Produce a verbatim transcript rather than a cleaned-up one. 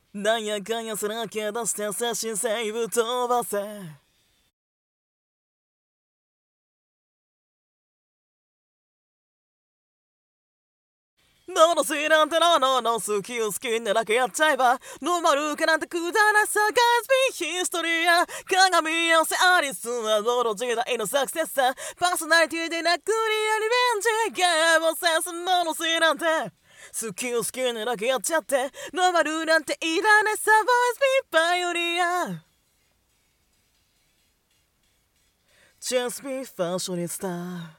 なんやかんやさらけ出して精神性ぶっ飛ばせ。どの好きなんてののの好きを好きなだけやっちゃえばノーマルかなんてくだらさガーズビーヒストリーや鏡合わせアリスはどの時代のサクセスさパーソナリティでなくリアリベンジゲームをセンスのの好きなんて好きを好きなだけやっちゃってノーマルなんていらねさボイスビーパイオニア Just be ファッショニスタ